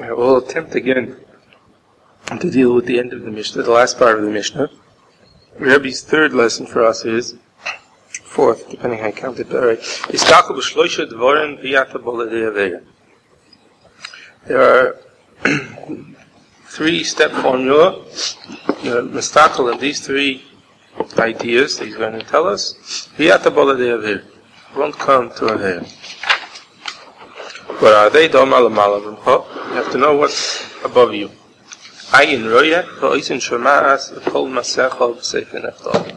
We'll attempt again to deal with the end of the Mishnah, the last part of the Mishnah. Rebbe's third lesson for us is, fourth, depending how I count it, but alright. There are three-step formula, mistakel, and these three ideas that he's going to tell us, won't come to Aveir. What are they? You have to know what's above you. Ayin roya, v'oisin shoma'as, v'kol masechol v'seifin echol.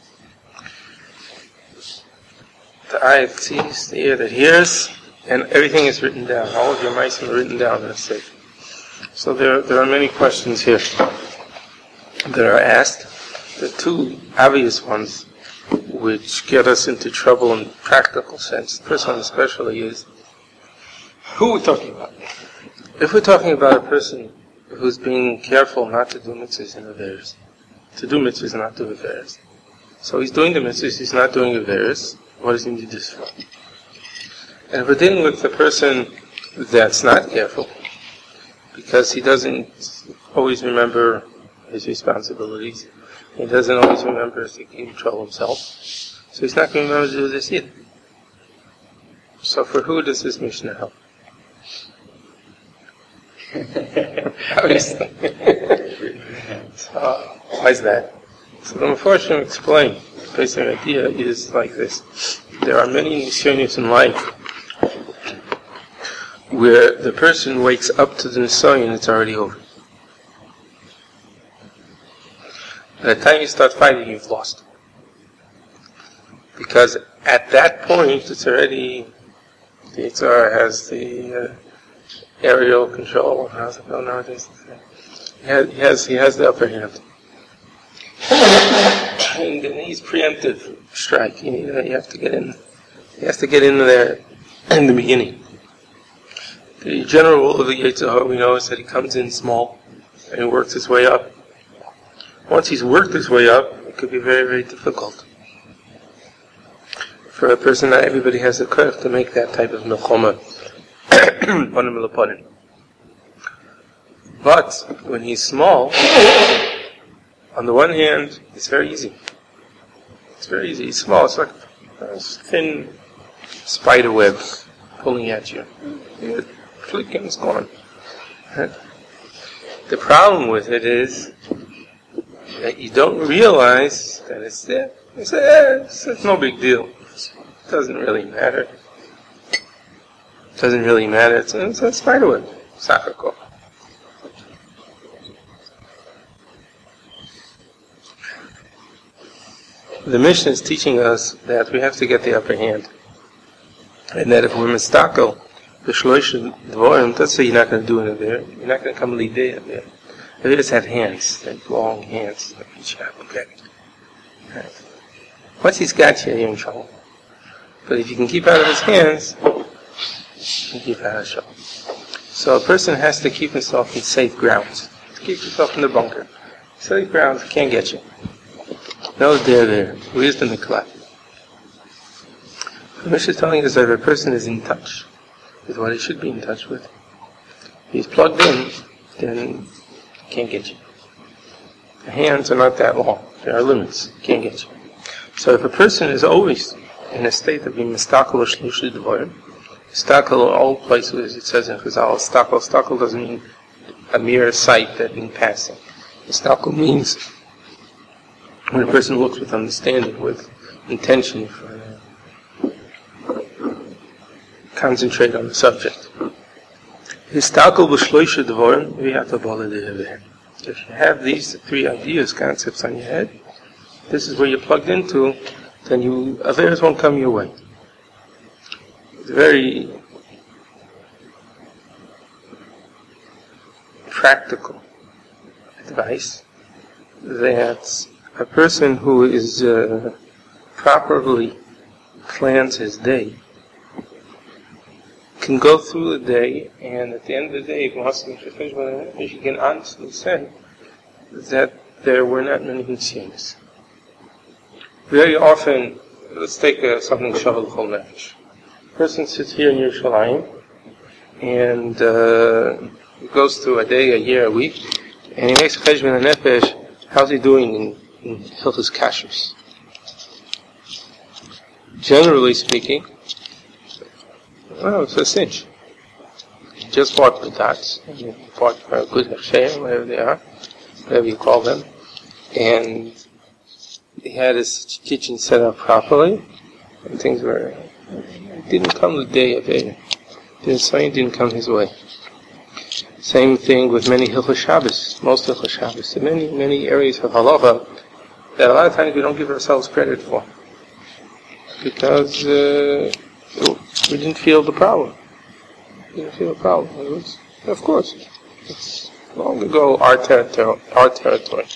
The eye that sees, the ear that hears, and everything is written down. All of your mice are written down in a sefer. So there are many questions here that are asked. The two obvious ones, which get us into trouble in practical sense. The first one especially is, who we're talking about? If we're talking about a person who's being careful not to do mitzvahs and averos, to do mitzvahs and not do averos. So he's doing the mitzvahs, he's not doing averos. What does he need this for? And if we're dealing with the person that's not careful, because he doesn't always remember his responsibilities, he doesn't always remember to control himself, so he's not going to remember to do this either. So for who does this Mishnah help? Obviously. So, why is that? So the Mefarshim explain, the basic idea is like this. There are many nisyonos in life where the person wakes up to the nisayon and it's already over. By the time you start fighting, you've lost. Because at that point, it's already, the Yitzhar has the aerial control. How's it go nowadays? He has the upper hand. And he's preemptive strike. You have to get in. He has to get in there in the beginning. The general rule of the Yitzhar, we know, is that he comes in small and he works his way up. Once he's worked his way up, it could be very, very difficult for a person. Not everybody has the courage to make that type of milchoma. But when he's small, on the one hand, it's very easy. It's very easy. He's small. It's like a thin spider web pulling at you. You flick and it's gone. The problem with it is that you don't realize that it's there. You say, it's no big deal. It doesn't really matter. It doesn't really matter. It's a spider web. Sakako. The Mishnah is teaching us that we have to get the upper hand. And that if we're mistakel, the shlosh dvorim, let's say you're not going to do it there. You're not going to come lidei there. They just have hands, like long hands. Once he's got you, you're in trouble. But if you can keep out of his hands, you can keep out of trouble. So a person has to keep himself in safe grounds. To keep himself in the bunker. Safe grounds can't get you. No, there. Where's the miklat? The Mishnah is telling us that if a person is in touch with what he should be in touch with, he's plugged in, then he can't get you. The hands are not that long. There are limits. He can't get you. So if a person is always in a state of being mistakel or shlushid dvorim, mistakel in all places, it says in Chazal, stakel doesn't mean a mere sight that in passing. Mistakel means when a person looks with understanding, with intention, concentrate on the subject. If you have these three ideas, concepts on your head, this is where you're plugged into, then affairs won't come your way. It's very practical advice that a person who is properly plans his day can go through the day, and at the end of the day, if you can honestly say that there were not many nisyonos. Very often, let's take something shavel chol nefesh. A person sits here in Yerushalayim, and He goes through a day, a year, a week, and he makes a cheshbon nefesh. How's he doing in Hilchos Kashrus? Generally speaking, well, it's a cinch. He just bought the dots, he bought a good hechsher, whatever they are, whatever you call them, and he had his kitchen set up properly, and things were, it didn't come the day of it. The Nisayon didn't come his way. Same thing with many Hilchos Shabbos, most Hilchos Shabbos, and many areas of halacha that a lot of times we don't give ourselves credit for. Because we didn't feel the problem. We didn't feel the problem. It was, of course, it's long ago our territory.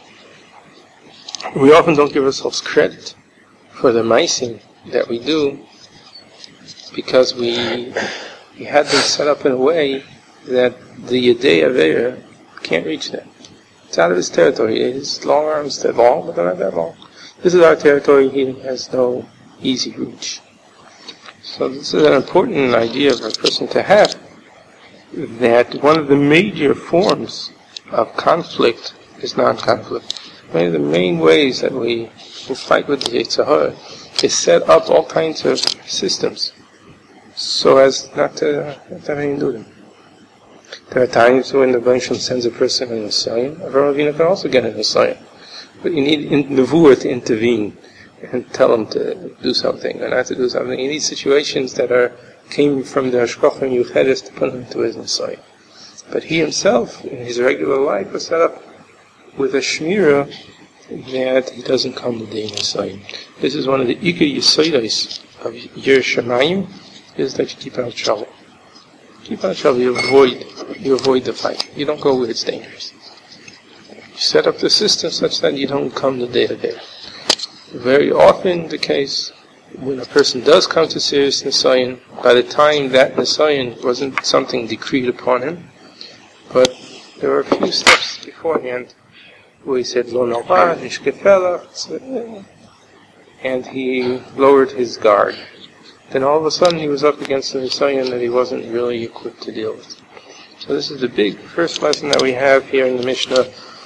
We often don't give ourselves credit for the ma'asim that we do because we had them set up in a way that the Yedei Aveira can't reach that. It's out of his territory. His long arms, they're long, but they're not that long. This is our territory. He has no easy reach. So this is an important idea for a person to have, that one of the major forms of conflict is non-conflict. One of the main ways that we fight with the Yetzer Hara is set up all kinds of systems so as not to have anything to do with them. There are times when the Rebbeinu Shalom sends a person in a Nisayon. Avraham Avinu can also get in a Nisayon. But you need Nevuah to intervene and tell him to do something or not to do something. You need situations that came from the Hashgacha Miyuchedes to put him into his Nisayon. But he himself, in his regular life, was set up with a shmirah that he doesn't come the day in Nisayon. This is one of the Ikar Yisodos of Yer Shamayim, is that you keep out of trouble. Keep out of trouble, you avoid the fight. You don't go where it's dangerous. You set up the system such that you don't come the day of it. Very often the case, when a person does come to serious Nisayon, by the time that Nisayon wasn't something decreed upon him, but there were a few steps beforehand where he said, Lo Nalva, Nishkefela, and he lowered his guard. Then all of a sudden he was up against the Nisayon that he wasn't really equipped to deal with. So this is the big first lesson that we have here in the Mishnah.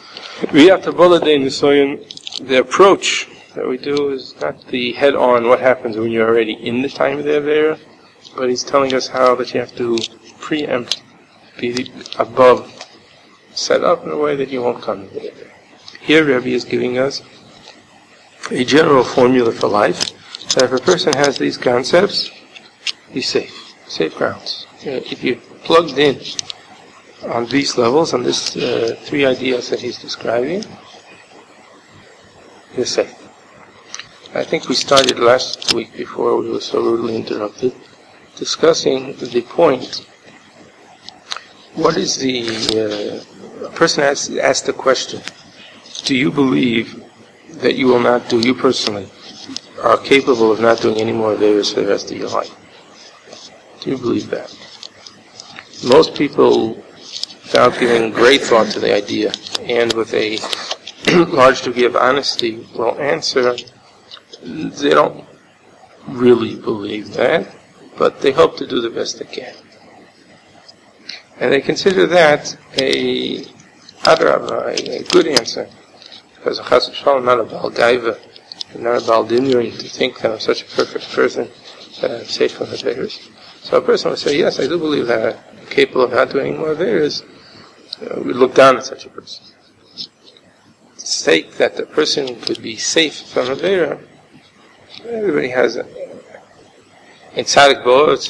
The approach that we do is not the head-on what happens when you're already in the time of the Avera, but he's telling us how that you have to preempt, be above, set up in a way that you won't come to the Avera. Here Rebbe is giving us a general formula for life, that if a person has these concepts, he's safe grounds. If you're plugged in on these levels, on these three ideas that he's describing, you're safe. I think we started last week, before we were so rudely interrupted, discussing the point. What is a person asked the question, do you believe that you will not do, you personally, are capable of not doing any more Averos for the rest of your life? Do you believe that? Most people, without giving great thought to the idea, and with a large degree of honesty, will answer, they don't really believe that, but they hope to do the best they can. And they consider that a good answer, because a chas v'shalom, not a Baal Gaiva, and not a Baal Dinyarin, to think that I'm such a perfect person that I'm safe from Averos. So a person would say, yes, I do believe that I'm capable of not doing any more Averos. We look down at such a person. To state that the person could be safe from Avera, everybody has a in Tzadik Bo, it's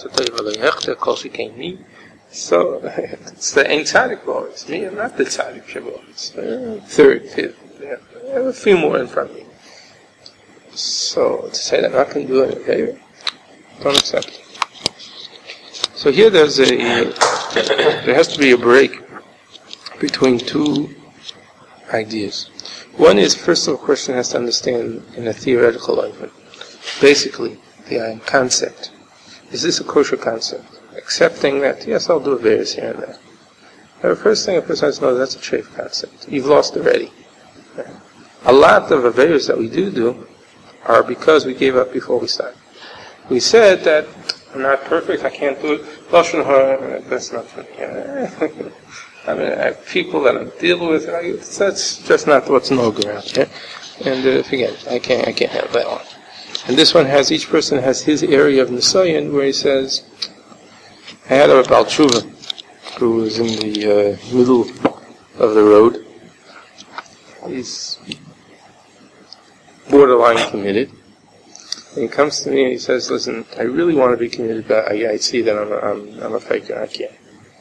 so it's the Ein Tzadik Bo, it's me, I'm not the Tzadik Shabo, it's third, fifth, I have a few more in front of me. So to say that I'm not going to do it, okay, don't accept it. So here there has to be a break between two ideas. One is, first of all, a person has to understand in a theoretical level, basically, the concept. Is this a kosher concept? Accepting that, yes, I'll do Averos here and there. The first thing a person has to know, that's a treif concept. You've lost already. A lot of Averos that we do are because we gave up before we started. We said that I'm not perfect. I can't do it. Lashon hara, that's not for me. I mean, I have people that I deal with. That's just not what's no around here. And forget it. I can't have that one. And this one has, each person has his area of Nisayan where he says, I had a Baal Tshuva who was in the middle of the road. He's borderline committed. And he comes to me and he says, listen, I really want to be committed, but I see that I'm a faker. I can't.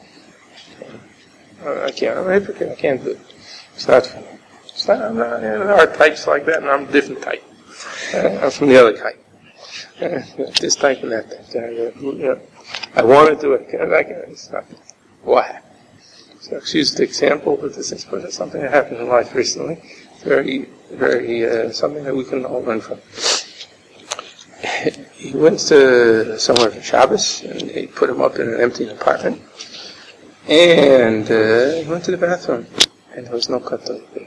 I'm a hypocrite. I can't do it. It's not for me. There are types like that, and I'm a different type. I'm from the other type. This type and that type. I want to do it. It's not. Why? So she used the example, but this is something that happened in life recently. Very, very, something that we can all learn from. He went to somewhere for Shabbos, and they put him up in an empty apartment. And he went to the bathroom, and there was no cut toilet paper.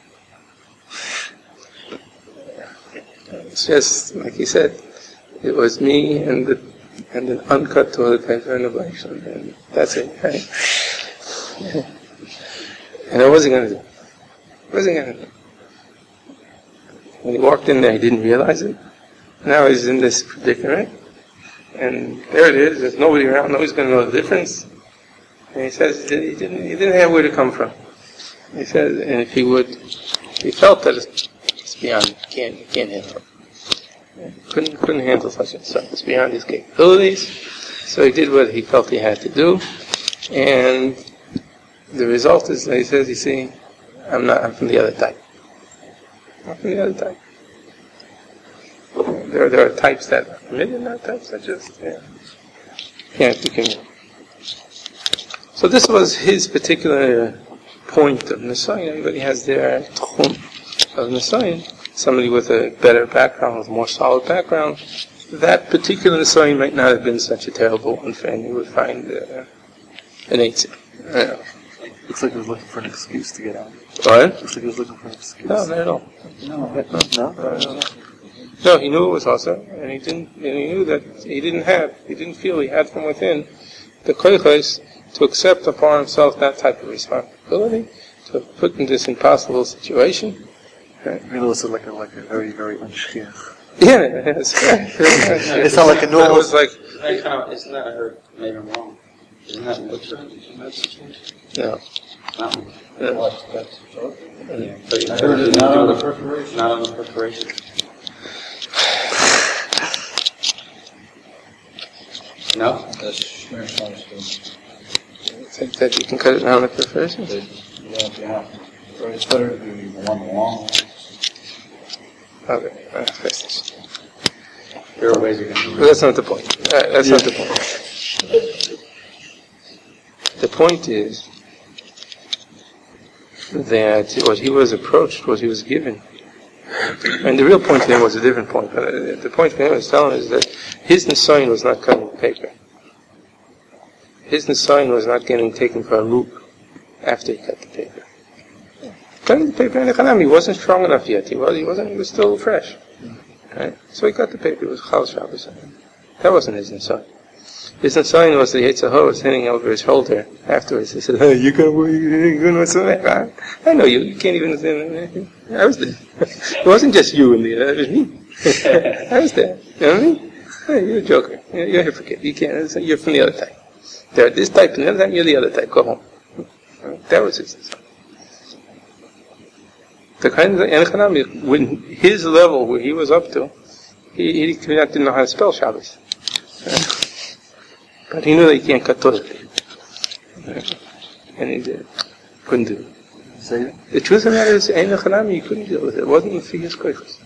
It's just, like he said, it was me and an uncut toilet paper in the blank, and that's it, right? Yeah. And I wasn't going to do it. When he walked in there, he didn't realize it. Now he's in this predicament, and there it is. There's nobody around. Nobody's going to know the difference. And he says he didn't have where to come from. He says, and if he would, he felt that it's beyond. He can't handle it. Couldn't handle such a stuff. It's beyond his capabilities. So he did what he felt he had to do, and the result is that he says, "You see, I'm from the other type. I'm from the other type." There are types that are committed, and there are types that just can't be committed. So this was his particular point of Nisayan. Everybody has their tchum of Nisayan. Somebody with a better background, with a more solid background. That particular Nisayan might not have been such a terrible one for him. He would find an eitzim. Looks like he was looking for an excuse to get out. What? Looks like he was looking for an excuse. No, not at all. No. No, he knew it was also, and he knew that he didn't feel he had from within the koiches to accept upon himself that type of responsibility, to put in this impossible situation. Right? It was like a very, very unshchiach. Yeah, it's right. It's not like a normal. It was like, isn't that, I heard, maybe I'm wrong. Isn't that Moshe? no. No. What? That's Yeah. I heard it not on the perforation. Not on the perforation. No? That's misunderstood. Think that you can cut it down the perforation? Yeah. It's better to do one long. Okay, that's There are ways you can do but that's not the point. That's not the point. The point is that what he was approached, what he was given, and the real point there was a different point. But the point for him was telling us that his Nisayan was not cutting the paper. His Nisayan was not getting taken for a loop after he cut the paper. Cutting the paper in the Chanam, he wasn't strong enough yet. He was still fresh. Right? So he cut the paper. It was Chal Shabbos. That wasn't his Nisayan. His Nisayan was the Yetzer Hara was hitting over his shoulder afterwards. He said, "Hey, you're going to what's that? I know you. You can't even." I was there. It wasn't just you in there. It was me. I was there. You know what I mean? Hey, you're a joker. You're a hypocrite. You can't. You're from the other type. They're this type and the other type. You're the other type. Go home. That was his Nisayan. The kind of Enochanami, when his level where he was up to, he didn't know how to spell Shabbos. But he knew that he can't cut toilet paper. And he couldn't do it. Say it. The truth of the matter is, Enochanami, he couldn't deal with it. It wasn't for his koiches.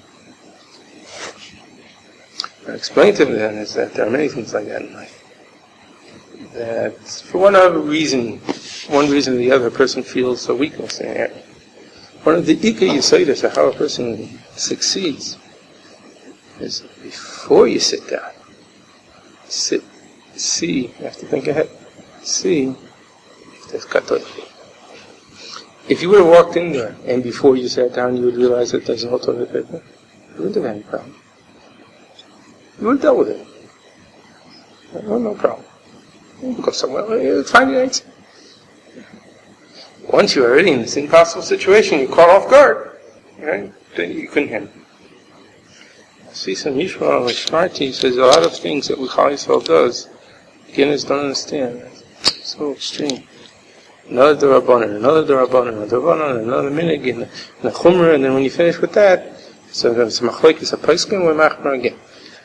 I explained to him then is that there are many things like that in life. That for one reason or the other, a person feels a weakness in an area. One of the Ika Yesodis of how a person succeeds is before you sit down, see, you have to think ahead, see if there's cut toilet paper. If you would have walked in there and before you sat down you would realize that there's no toilet paper, you wouldn't have had any problem. You would have dealt with it. Oh, no problem. You go somewhere, you'll find the answer. Once you're already in this impossible situation, you're caught off guard, right? Then you couldn't handle it. See some Yishmael Shmarti says a lot of things that Chal Yisrael does, beginners don't understand. It's so extreme. Another Darabanan, another minig, and a chumrah, and then when you finish with that, so it's a machlokes, a poskim, or machmer again.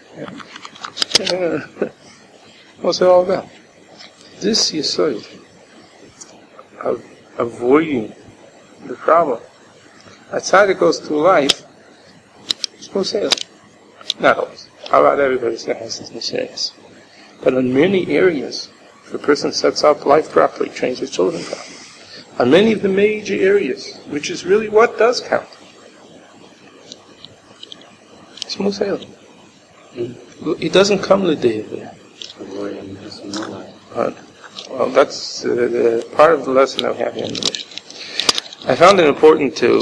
What's it all about? This yesod of avoiding the problem. Outside it goes through life, smooth sailing. Not always. How about everybody's serious? But in many areas, if a person sets up life properly, trains his children properly, on many of the major areas, which is really what does count, smooth sailing. It doesn't come the day of it. Well, that's the part of the lesson that we have here in the Mishnah. I found it important to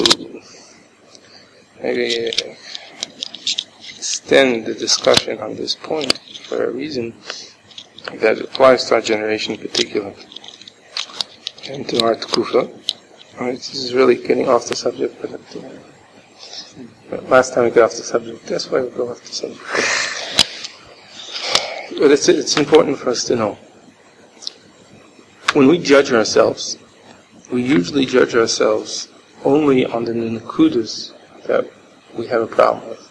maybe extend the discussion on this point for a reason that applies to our generation in particular, and to our Tkufa. This is really getting off the subject, but last time we got off the subject, that's why we go off the subject. But it's important for us to know. When we judge ourselves, we usually judge ourselves only on the nekudas that we have a problem with.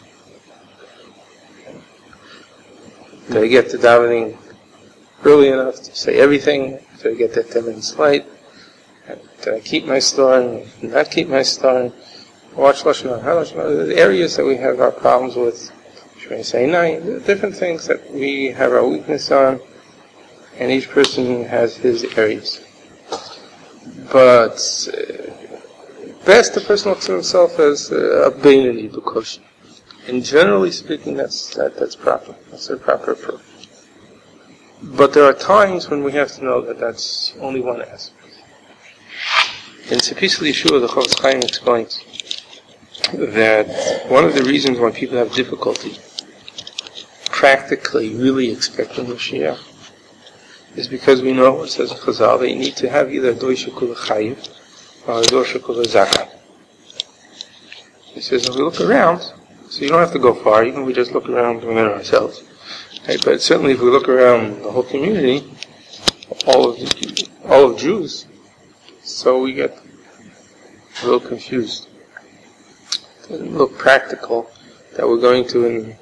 Did I get to davening early enough to say everything? Did I get that 10 minutes late? Did I keep my star? Not keep my star? Watch Lashon Hara, the areas that we have our problems with. Should I say 9? Different things that we have our weakness on, and each person has his areas. But best the person looks at himself as a Beinoni B'Kosh. And generally speaking, that's proper. That's the proper approach. But there are times when we have to know that that's only one aspect. In Tzipis Yeshua, the Chofetz Chaim explains that one of the reasons why people have difficulty practically really expecting Mashiach is because we know, it says in Chazal, that you need to have either a Dor Shekula Chayiv or a Dor Shekula Zakai. He says, if we look around, so you don't have to go far, even we just look around within ourselves. Right? But certainly if we look around the whole community, all of Jews, so we get a little confused. It doesn't look practical that we're going to in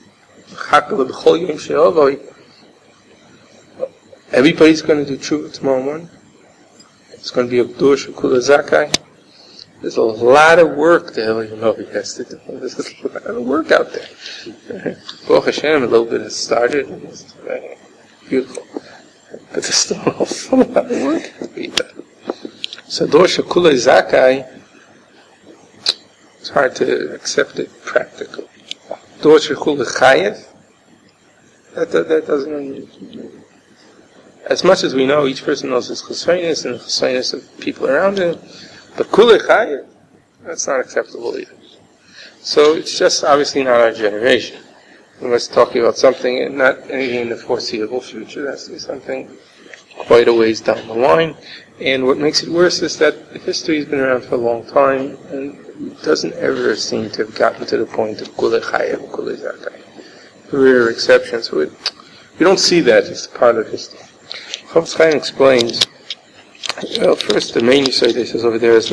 everybody's going to do tshuva tomorrow morning. It's going to be a Dor Shekula Zakai. There's a lot of work that Eli Novi has to do. There's a lot of work out there. Baruch Hashem, a little bit has started. It's beautiful. But there's still a lot of work to be done. So Dor Shekula Zakai, it's hard to accept it practically. Dor Shekula Chayev, that doesn't... As much as we know, each person knows his chesronos and the chesronos of people around him, but Kula Chayev, that's not acceptable either. So it's just obviously not our generation. We must talk about something, and not anything in the foreseeable future. That's something quite a ways down the line. And what makes it worse is that history has been around for a long time, and it doesn't ever seem to have gotten to the point of Kula Chayev, Kula Zakai. Rare exceptions. We don't see that as part of history. Chofetz Chaim explains, well, first the main Yisod he says over there is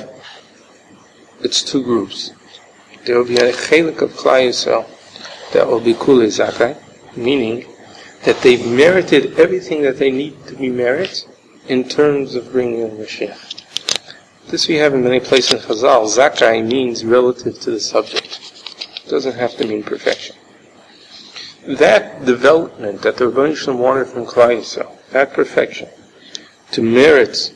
it's two groups. There will be a chelik of Klal Yisrael that will be Kula Zakai, meaning that they've merited everything that they need to be merit in terms of bringing in Mashiach. This we have in many places in Chazal. Zakai means relative to the subject. It doesn't have to mean perfection. That development that the Rebbeinu Shalom wanted from Klal Yisrael, that perfection, to merit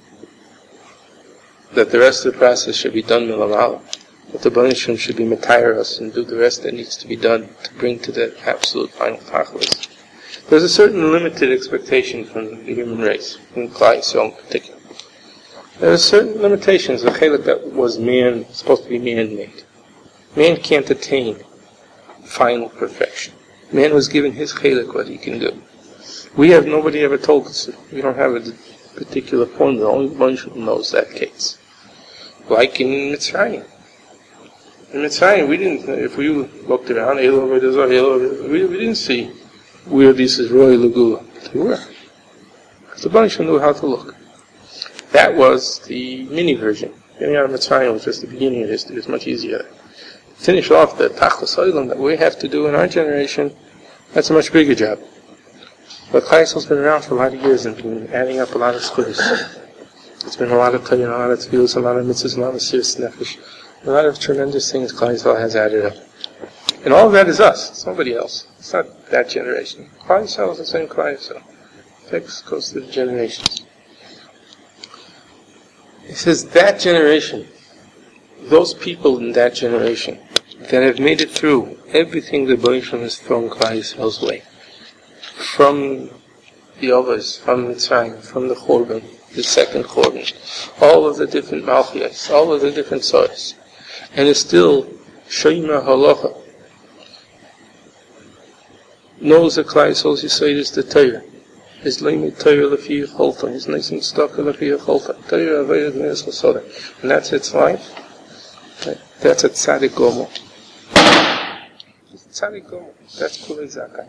that the rest of the process should be done milamala, that the Rebbeinu Shalom should be matayr us and do the rest that needs to be done to bring to that absolute final tachlis. There's a certain limited expectation from the human race, from Klal Yisrael in particular. There are certain limitations. The chelik that was supposed to be man-made. Man can't attain final perfection. Man was given his chelik, what he can do. Nobody ever told us. We don't have a particular formula. Only one knows that case. Like in Mitzrayim. In Mitzrayim, if we looked around, we didn't see where this is Roy Lagula. They were. Because the bunch knew how to look. That was the mini version. Getting out of Mitzrayim was just the beginning of history. It's much easier. Finish off the Tachlis Olam that we have to do in our generation, that's a much bigger job. But Klal Yisrael's been around for a lot of years and been adding up a lot of squares. It's been a lot of Torah, a lot of Tefillos, a lot of mitzvahs, a lot of Siras Nefesh. A lot of tremendous things Klal Yisrael has added up. And all of that is us. It's nobody else. It's not that generation. Klal Yisrael is the same Klal Yisrael. It goes through the generations. He says that generation, those people in that generation that have made it through everything the Bnei Shalom has thrown Klal Yisrael's way, from the Ovos, from Mitzrayim, from the Chorban, the second Chorban, all of the different Malchiyos, all of the different Soros, and is still Shoyma Halacha, knows that Klal Yisrael's Yisrael is the Torah. His limit Torah Lefi Cholta, his nice and stock Lefi Cholta, Torah Avayad Me'ez Chasoda. And that's its life. That's a Tzaddik Gomo. Tzaddik Gomo. That's Kulei Zakai.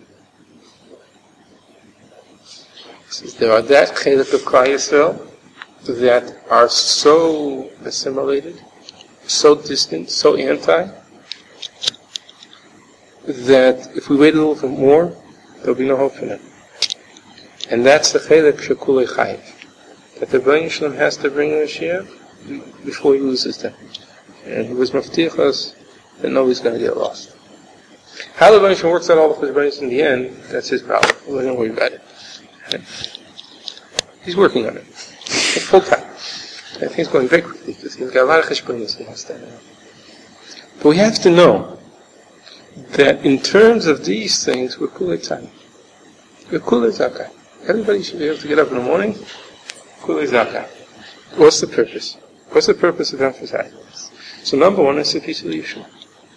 There are that chelik of Klal Yisrael that are so assimilated, so distant, so anti, that if we wait a little bit more, there'll be no hope for them. And that's the chelik shekulei chayiv, that the Bnei Shalom has to bring Mashiach before he loses them. And he was maftiach us that nobody's going to get lost. How the Bnei Shalom works out all the cheshbonos in the end, that's his problem. We don't worry about it. He's working on it full time. I think it's going very quickly because he's got a lot of cheshbonos he has to do. But we have to know that in terms of these things, we're kulei tzaddik. We're kulei zakai. Everybody should be able to get up in the morning. Kulei zakai. What's the purpose? What's the purpose of emphasizing this? So number one is a piece of Yeshua.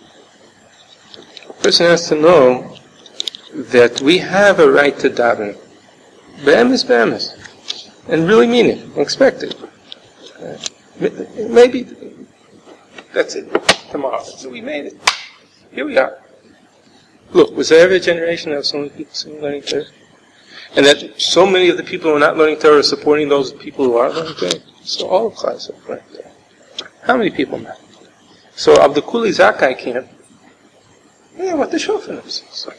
A person has to know that we have a right to daven. Be'emes. And really mean it. And expect it. Maybe that's it. Tomorrow. So we made it. Here we are. Look, was there ever a generation that have so many people sitting learning Torah? And that so many of the people who are not learning Torah are supporting those people who are learning Torah? So all of class are learning Torah. How many people now? So of the Kulei Zakai camp, what the shofar is. So,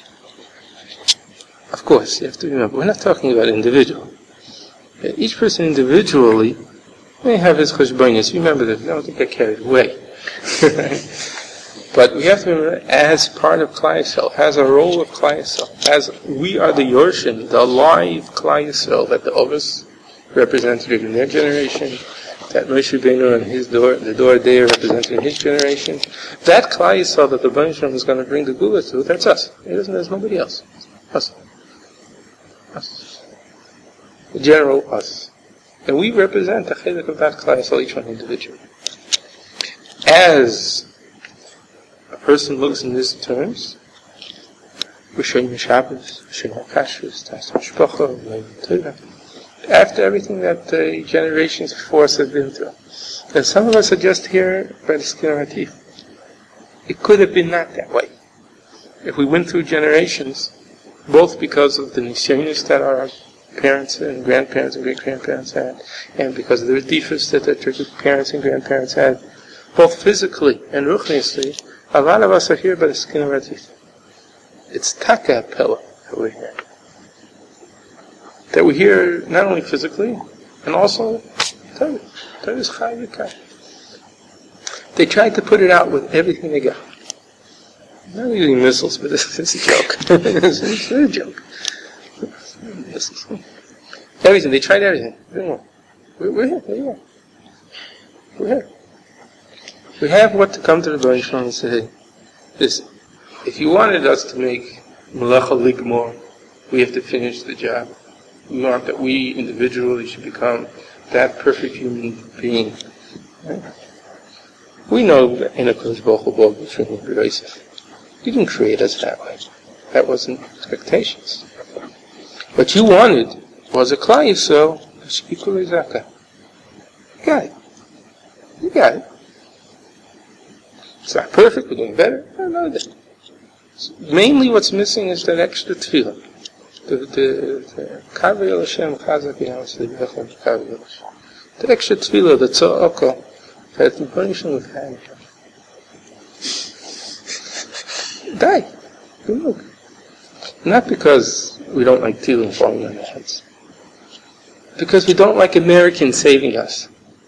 of course, you have to remember, we're not talking about individual. Each person individually may have his cheshbonos. Remember that, don't get carried away. But we have to remember, as part of Klal Yisrael, as a role of Klal Yisrael, as we are the Yorshim, the live Klal Yisrael that the Ovos represented in their generation, that Moshe Rabbeinu and the Dor Day represented in his generation, that Klal Yisrael that the Bnei Shalom is going to bring the Gula to, that's us. There's nobody else. Us. The general us. And we represent the chelik of that Klal Yisrael, each one individually. As a person looks in these terms, Rishon Shabbos, Rishon Kashrus, Tas Mishpacha, Torah, after everything that the generations before us have been through. And some of us are just here by the skin of our teeth. It could have been not that way. If we went through generations, both because of the nisyonos that our parents and grandparents and great-grandparents had, and because of the redifus that their parents and grandparents had, both physically and ruchniusly, a lot of us are here by the skin of our teeth. It's taka pella that we're here. That we're here not only physically, and also Torah. Torah is chai v'kai. They tried to put it out with everything they got. Not using missiles, but it's a joke. It's a joke. Missiles. Everything. They tried everything. We're here. There you are. We're here. We have what to come to the Bnei Shalom and say, hey, listen, if you wanted us to make Melacha Ligmor, we have to finish the job. We want that we individually should become that perfect human being. Right? We know that in a Kodesh Baruch Hu, you didn't create us that way. That wasn't expectations. What you wanted was a Klal Yisrael that should be Kulei Zaka. You got it. You got it. It's not perfect, we're doing better. I know that. Mainly what's missing is that extra tefillah. The Kaveh Hashem Chazak Yamsei Bechem Kaveh Hashem. The extra tefillah, the tza'aka, that the punishment we've had. Die. Look. Not because we don't like tefillah falling on our heads. Because we don't like Americans saving us.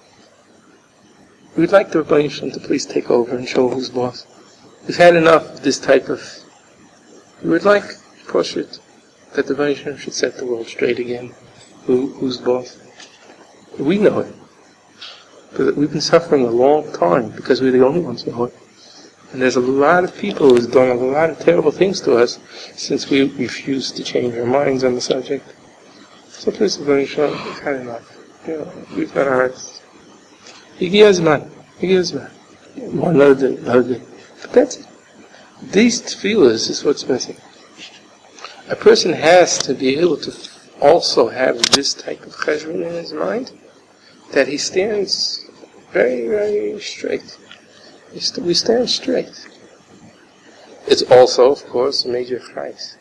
We'd like the Rebbeinu Shalom to please take over and show who's boss. We've had enough of this type of... We would like, push it, that the Rebbeinu Shalom should set the world straight again. Who's boss? We know it. But we've been suffering a long time because we're the only ones who know it. And there's a lot of people who've done a lot of terrible things to us since we refused to change our minds on the subject. So please, the Rebbeinu Shalom, we've had enough. We've got our hearts. Higi Azman. One other day. But that's it. These tefillahs is what's missing. A person has to be able to also have this type of cheshbon in his mind, that he stands very, very straight. We stand straight. It's also, of course, a major chayes.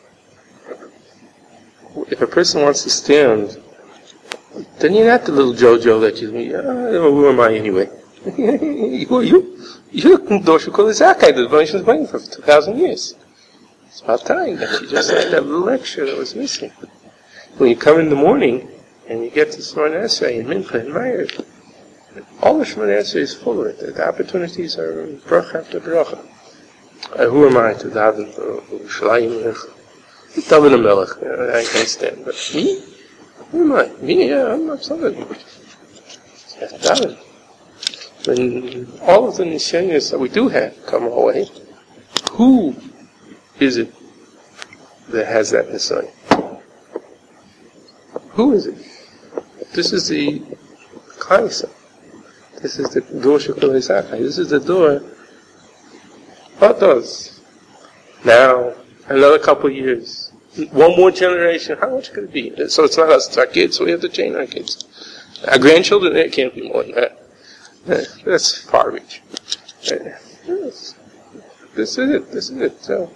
If a person wants to stand, then you're not the little Jojo that who am I anyway? Who are you? You're Dorshu Kulei Zaka, the Rebbeinu Shalom waiting for 2,000 years. It's about time that you just had that little lecture that was missing. When you come in the morning, and you get to Shemona Esrei and Mincha and Meir, all the Shemona Esrei is full of it. The opportunities are bracha after bracha. Who am I to daven for Yerushalayim? Daven HaMelech, I can't stand. But me? Who am I? Me? Yeah, I'm not somebody. When all of the Nisyonos that we do have come our way, who is it that has that Nisayon? Who is it? This is the Klal Yisrael. This is the door Kulei Zaka. This is the door. What does? Now, another couple of years. One more generation. How much could it be? So it's not us, it's our kids, so we have to train our kids. Our grandchildren, it can't be more than that. That's far reach. This is it. So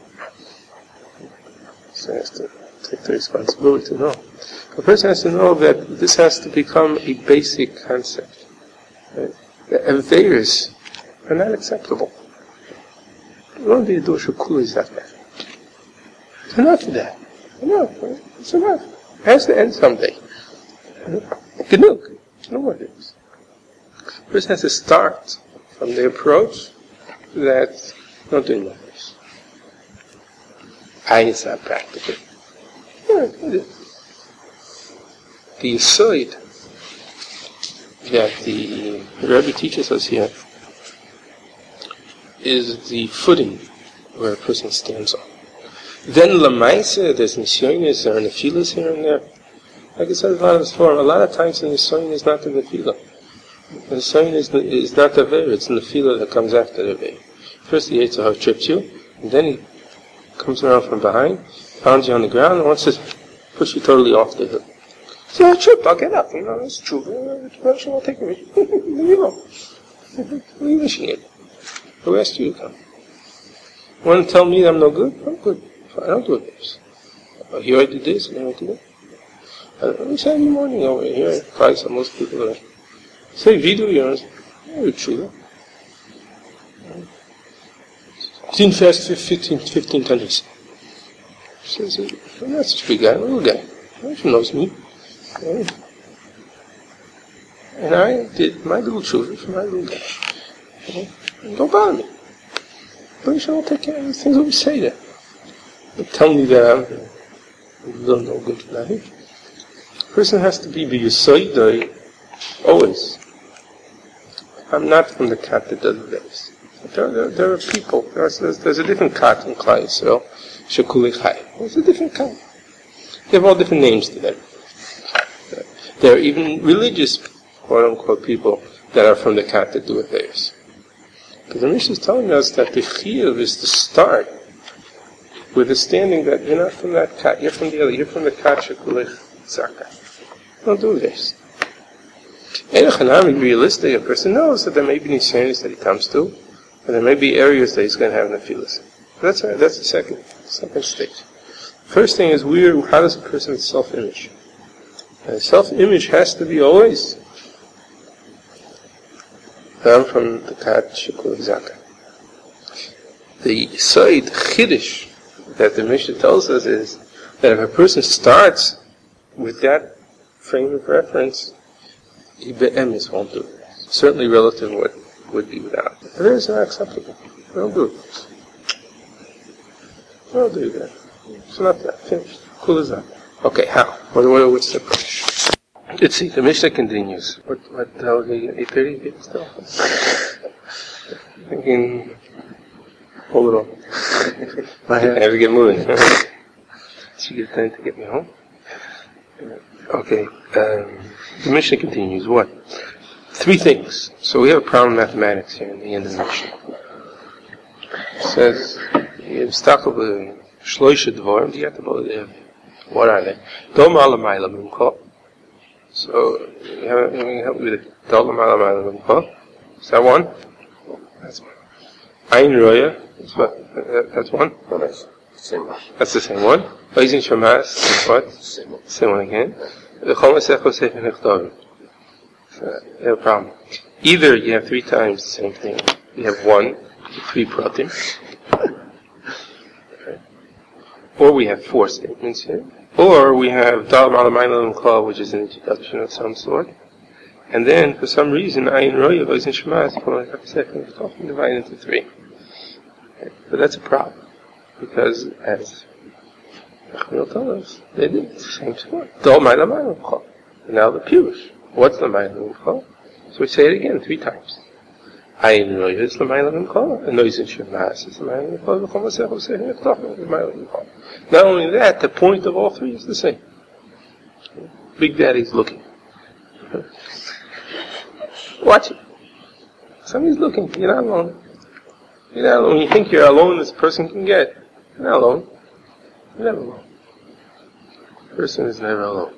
he has to take the responsibility to know. A person has to know that this has to become a basic concept. Right? The Averis are not acceptable. It won't be a Dorshu Kulei Zaka. It's enough of that. It's enough. It has to end someday. Genug. No more things. A person has to start from the approach that not doing nothing. Is not practical. The aside that the Rebbe teaches us here is the footing where a person stands on. Then Lamaisa, there's Nisyonos, there are Nefilas here and there. Like I said a lot of times the Nisyon is not the Nefilah. The Nisyon is not the Aveir, it's the Nefilah that comes after the Aveir. First the Yetzer Hara trips you, and then he comes around from behind, pounds you on the ground, and wants to push you totally off the hill. So I trip, I'll get up, it's true. The will take me. Leave me alone. What are you wishing it? Who asked you to come? You want to tell me that I'm no good? I'm good. I don't do it. Here I did this, and here I did that. We Saturday morning over here, Christ, most people are. Say video, you're true. Didn't fast 15 times. Says, I'm not such a big guy, I'm a little guy. He knows me. And I did my little children for my little guy. Don't bother me. But you should take care of the things that we say there. Don't tell me that I'm no good for nothing. A person has to be B'Yisoidai always. I'm not from the cat that does this. There are people. There's a different cat in Klal Yisrael. Shekulei Chai. There's a different cat. They have all different names to them. There are even religious, quote-unquote, people that are from the cat that do affairs. But the Mishnah is telling us that the Chiyuv is to start with the standing that you're not from that kat, you're from the other, you're from the kat shekulich zaka. Don't do this. Realistic, a person knows that there may be nisyanis that he comes to, and there may be areas that he's going to have nephilas. That's the second stage. First thing is how does a person's self-image? And self-image has to be always down from the kat shekulich zaka. The side chiddush that the Mishnah tells us is that if a person starts with that frame of reference, he be'emes won't do it. Certainly relative to what would be without. It is not acceptable. Don't do it. Don't do that. It's not that. Finished. Cool as that. Okay, how? What's the approach? Let's see, the Mishnah continues. What the hell are you 8:30 still? Thinking, hold it on. I have to get moving. Did you get time to get me home? Okay, the Mishnah continues. What? 3 things. So we have a problem in mathematics here in the end of the Mishnah. It says, what are they? So, you can help me with it. Is that one? That's one. Ein Roya, that's one? That's the same one. Oizin Shamas, what? Same one again. The Chomasech Sefer Nechtovim. You have a problem. Either you have 3 times the same thing. You have 1 to 3 pratim. Or we have 4 statements here. Or we have Dal Malamayla Kol, which is an introduction of some sort. And then, for some reason, Ayin Roya, Oizin Shamas, divided into 3. But that's a problem. Because, as Chachmil told us, they did the same sort. Dal Malamayla Kol. And now the Pirush. What's the Malamayla Kol? So we say it again 3 times. Ayin Roya is the Malamayla Kol, and Oizin Shamas is the Malamayla Kol, and Chomasech is the Malamayla Kol. Not only that, the point of all 3 is the same. Big Daddy's looking. Watch it. Somebody's looking. You're not alone. You're not alone. When you think you're alone, this person can get. You're not alone. You're never alone. The person is never alone.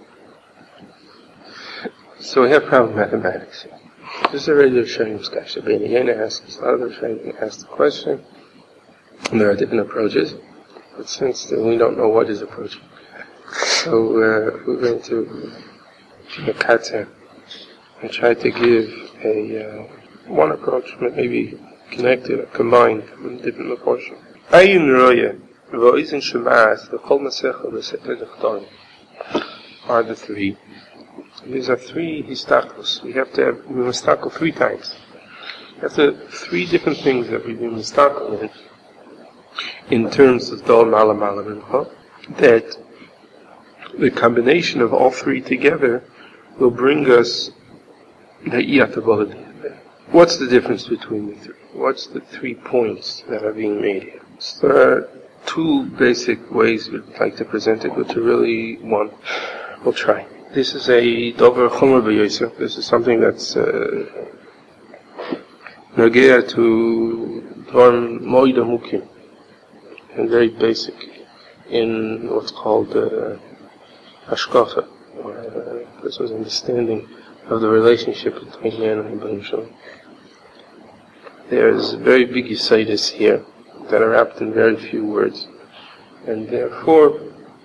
So we have problem with mathematics. This is a regular Shem discussion. A lot of the Shem ask the question, and there are different approaches. But since we don't know what is approaching, so we're going to do a katzer and try to give a one approach, maybe connected or combined in different proportion. Ayin Roya, V'oizin Shemas, the Kol Masecha, the Sefer Nechtovim are the 3. These are 3 histakos. We must tackle 3 times. That's 3 different things that we must tackle in terms of Dal Malamayla Mincha, that the combination of all 3 together will bring us the Iyatabaladi. What's the difference between the 3? What's the 3 points that are being made here? So there are 2 basic ways we'd like to present it, but really one. We'll try. This is a Dover Chomer B'Yosef. This is something that's Nogea to Dvarm Moida Mukim, and very basic in what's called Hashkafa, or a person's understanding of the relationship between man and Ibn Shalom. There's very big yisaidis here that are wrapped in very few words, and therefore,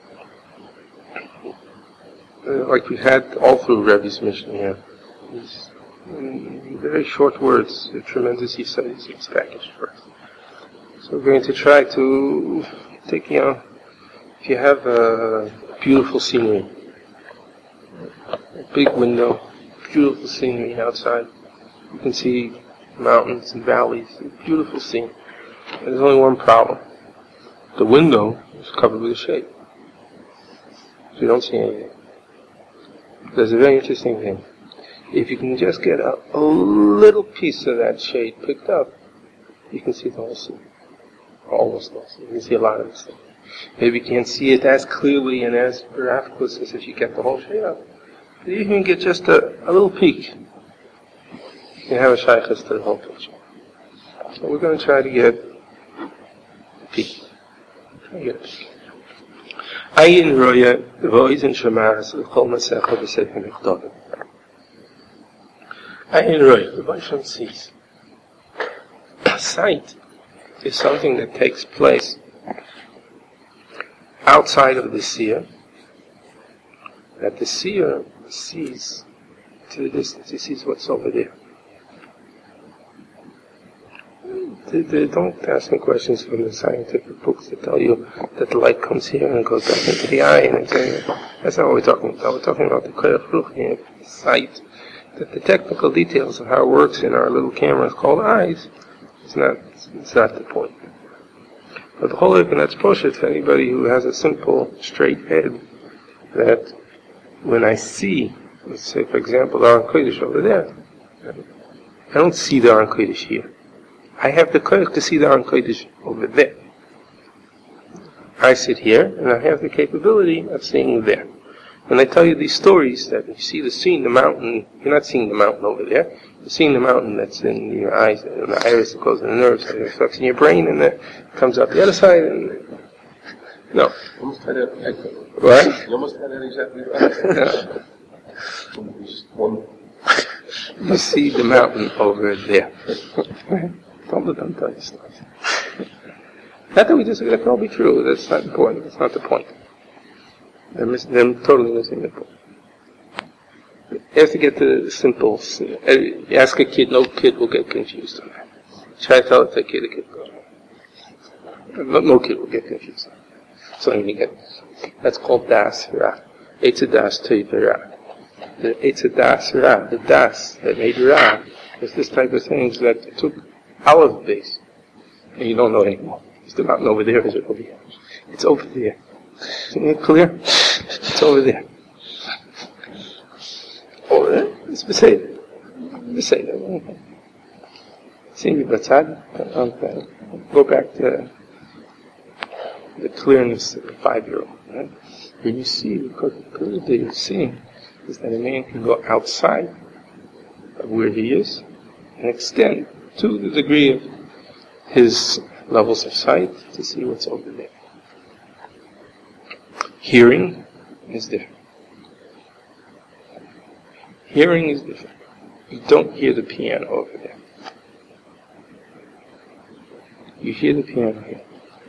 like we had all through Rebbe's mission here, these very short words, tremendous yisaidis in this package for us. So we're going to try to take, if you have a beautiful scenery, a big window, beautiful scenery outside, you can see mountains and valleys, beautiful scene. And there's only one problem. The window is covered with a shade. So you don't see anything. There's a very interesting thing. If you can just get a little piece of that shade picked up, you can see the whole scene. Almost all scene. You can see a lot of this thing. Maybe you can't see it as clearly and as miraculous as if you get the whole shade up. But you can get just a little peek. You can have a shaykhis to the whole picture. So we're going to try to get a peek. Ayin roya v'oizen shamas v'chol masecha v'sefer nechtovim. Ayin roya, the Baruch sees. Sight is something that takes place outside of the seer, that the seer sees to the distance. He sees what's over there. Don't ask me questions from the scientific books that tell you that the light comes here and goes back into the eye. And that's not what we're talking about. We're talking about the koyach ruchni, sight. That the technical details of how it works in our little cameras called eyes it's not the point. But the whole and that's poshet for anybody who has a simple, straight head, that when I see, let's say for example, the Aron Kodesh over there, I don't see the Aron Kodesh here. I have the koyach to see the Aron Kodesh over there. I sit here, and I have the capability of seeing there. When I tell you these stories, that you seeing the mountain, you're not seeing the mountain over there. You're seeing the mountain that's in your eyes, and the iris that goes in the nerves, that reflects in your brain, and that comes out the other side, and... No. You almost had that. What? You almost had that exactly right. Just one. You see the mountain over there. Don't tell you stuff. Not that we disagree, that can all be true. That's not important. That's not the point. They're totally missing the point. You have to get to the simple. You ask a kid, no kid will get confused on that. Try to tell it to a kid goes. No kid will get confused on that. So when you get, that's called das ra. Eitz das teiv ra. The eitz das ra, the das that made ra, is this type of things that took olive base, and you don't know anymore. Is the mountain over there? Is it over here? It's over there. Isn't it clear? It's over there. Over there? It's beside it. Beside it. See me batzad? Go back to the clearness of a 5-year-old. Right? When you see, because the clearness that you're seeing is that a man can go outside of where he is and extend to the degree of his levels of sight to see what's over there. Hearing is different. Hearing is different. You don't hear the piano over there. You hear the piano here.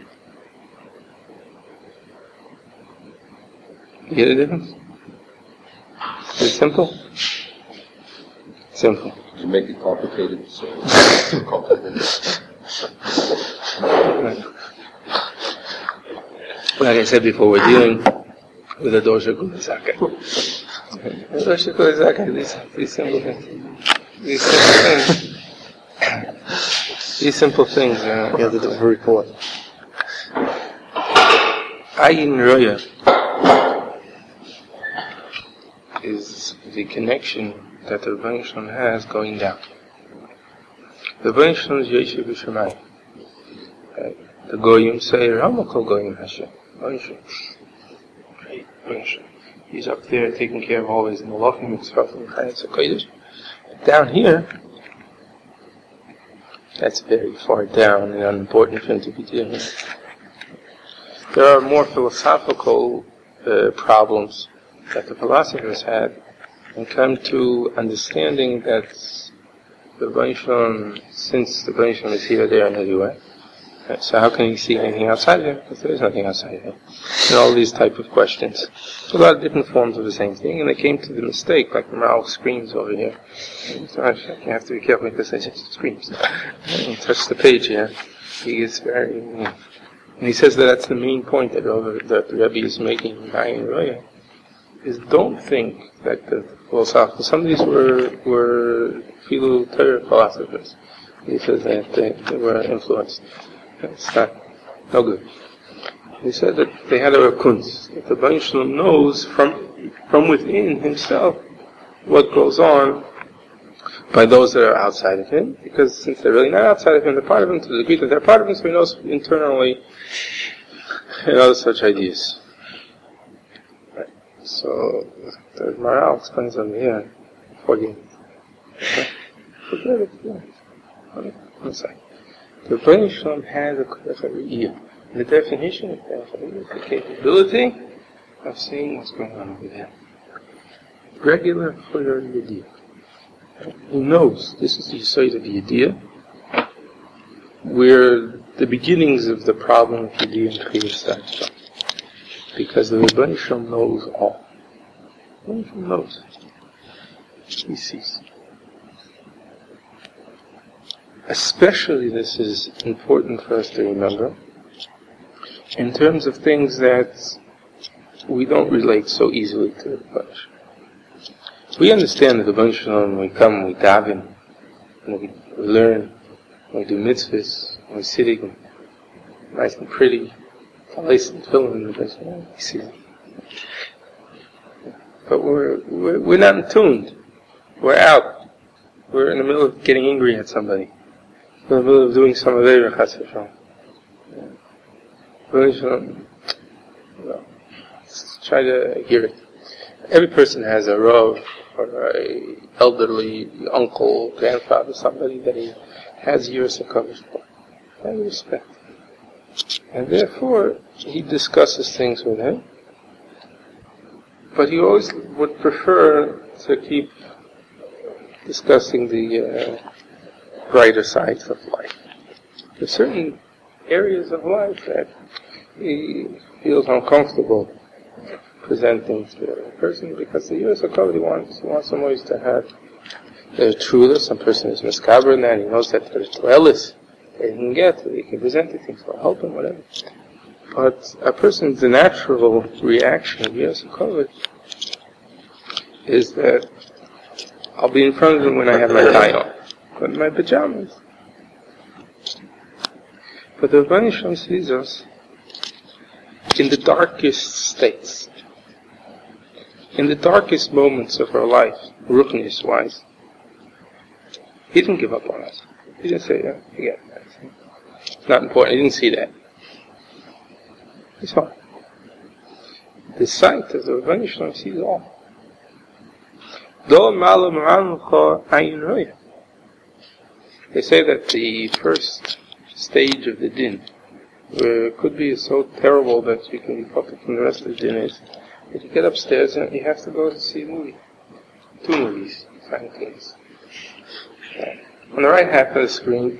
You hear the difference? Is it simple? Simple. You make it complicated, so it's complicated. Like I said before, we're dealing with a dosha kulizaka. Dosha kulizaka, these simple things. These simple things, you have to do a report. Ayin roya is the connection that the Rebbeinu Shalom has going down. The Rebbeinu Shalom is Yeshiv B'Shamayim. The Goyim say, Ramakol Goyim Hashem. He's up there taking care of all his Malachim and stuff and Chayetz HaKodesh. Down here, that's very far down and unimportant for him to be doing it. There are more philosophical problems that the philosophers had and come to understanding that the Rebbeinu Shalom, since the Rebbeinu Shalom is here, there, and everywhere, so how can he see anything outside of him? Because there is nothing outside of him. And all these type of questions. A lot of different forms of the same thing, and they came to the mistake, like the Maral screams over here. So you have to be careful because they just screams. And touch the page here. He is very... And he says that that's the main point that the Rebbe is making in Ayin Roya, is don't think that the philosophers, some of these were Filu Torah philosophers. He says that they were influenced. It's no good. He said that they had a kunz, that the Rebbeinu Shalom knows from within himself what goes on by those that are outside of him, because since they're really not outside of him, they're part of him to the degree that they're part of him, so he knows internally and other such ideas. Right. So the Maral explains over here, forget it. One second. The Rebbeinu Shalom has a koyach hariyah. The definition of Teachlim is the capability of seeing what's going on over there. Regular clear idea. He knows this is the side of the idea, where the beginnings of the problem of idea and Chiyah starts from. Because the Rebbeinu Shalom knows all. The Rebbeinu Shalom knows. He sees. Especially this is important for us to remember in terms of things that we don't relate so easily to the Rebbeinu Shalom. We understand that the Rebbeinu Shalom, when we come, we daven, and we learn, we do mitzvahs, and we're sitting nice and pretty, nice and filling the Rebbeinu Shalom. We see it. But we're not tuned. We're out. We're in the middle of getting angry at somebody. We're in the middle of doing some Aveira Chas v'Shalom. Rebbeinu Shalom, well, let's try to hear it. Every person has a Rav, or a elderly uncle, grandfather, somebody that he has years of coverage for. I respect. And therefore, he discusses things with him. But he always would prefer to keep discussing the brighter sides of life. There's certain areas of life that he feels uncomfortable presenting to a person because the U.S. he wants some ways to have the truth. Some person is miskaber in that, and he knows that there's toelis that he can get, that he can present the things for help him, whatever. But a person's natural reaction of U.S. is that I'll be in front of him when I have my tie on, but in my pajamas. But the Rebbeinu Shalom sees us in the darkest states. In the darkest moments of our life, ruchnius-wise, he didn't give up on us. He didn't say, forget that. It's not important. He didn't see that. He saw it. The sight of the Rebbeinu Shalom sees all. They say that the first stage of the din, where it could be so terrible that you can be cut from the rest of the din, is that you get upstairs and you have to go to see a movie. 2 movies simultaneously. On the right half of the screen,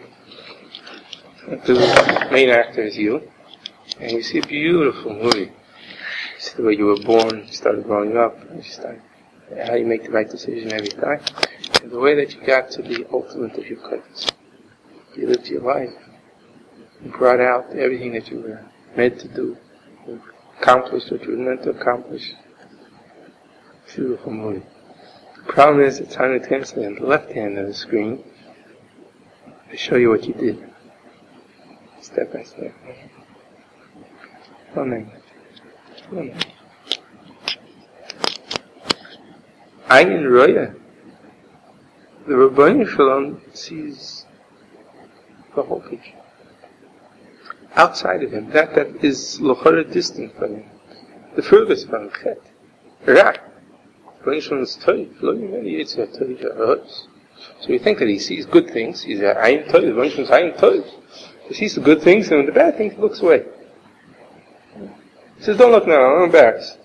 the main actor is you, and you see a beautiful movie. You see the way you were born, you started growing up, you start how you make the right decision every time, and the way that you got to the ultimate of your purpose. You lived your life. You brought out everything that you were meant to do. You accomplished what you were meant to accomplish. Beautiful movie. The problem is it's simultaneously on the left hand of the screen. They show you what you did. Step by step. Amen. Amen. Ayin Roya. The Rebbeinu Shalom sees the whole picture. Outside of him, that is l'chora distant from him. The furthest from Chet. Right. Rebbeinu Shalom is toiv. Lo yimeli yitzah toiv ha'os. So we think that he sees good things. He's ayin toiv. Rebbeinu Shalom is ayin toiv. He sees the good things, and when the bad things, he looks away. He says, don't look now, I'm embarrassed.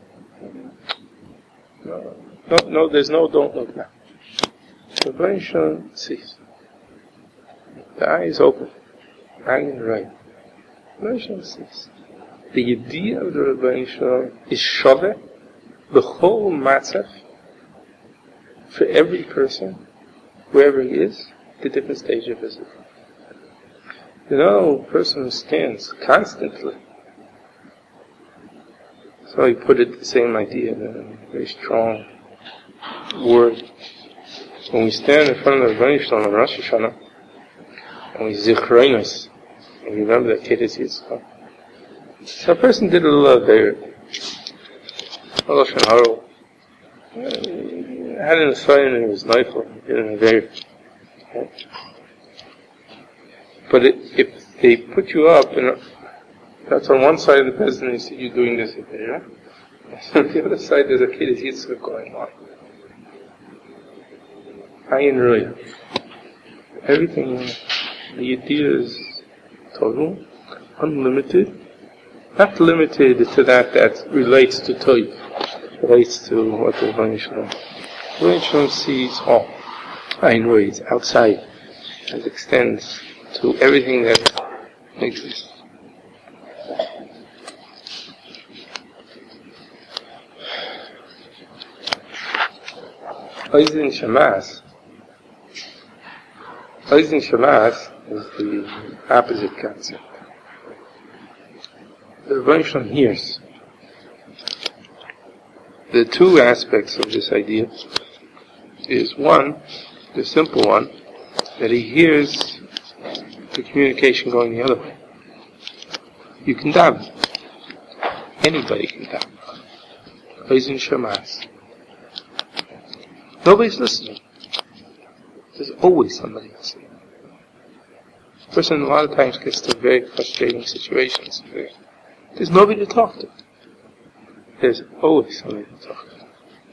No, there's no don't look now. The Rebbeinu Shalom sees. The eye is open. Ayin right. The Rebbeinu Shalom sees. The idea of the Rebbeinu Shalom is shaveh, the whole matzav, for every person, wherever he is, the different stage of his life. You know, a person who stands constantly. So he put it the same idea in a very strong word. When we stand in front of the Rebbeinu Shalom on Rosh Hashanah, and we zichroinus, and we remember that Kedes Yitzchak. So a person did a little Aveira. Lashon Hara. Had an assignment and it was nightful. He did an Aveira. But if they put you up, and that's on one side of the bed, and they see you doing this Aveira. On the other side, there's a Kedes Yitzchak going on. Ayin Roya. Everything, the idea is total, unlimited, not limited to that relates to Toiv, relates to what the Rebbeinu Shalom sees all. Ein Roid, outside, and extends to everything that exists. Oizin Shamas is the opposite concept. The Rebbeinu Shalom hears. The two aspects of this idea is one, the simple one, that he hears the communication going the other way. You can daven. Anybody can daven. Oizin Shamas. Nobody's listening. There's always somebody listening. A person a lot of times gets to very frustrating situations. There's nobody to talk to. There's always somebody to talk to.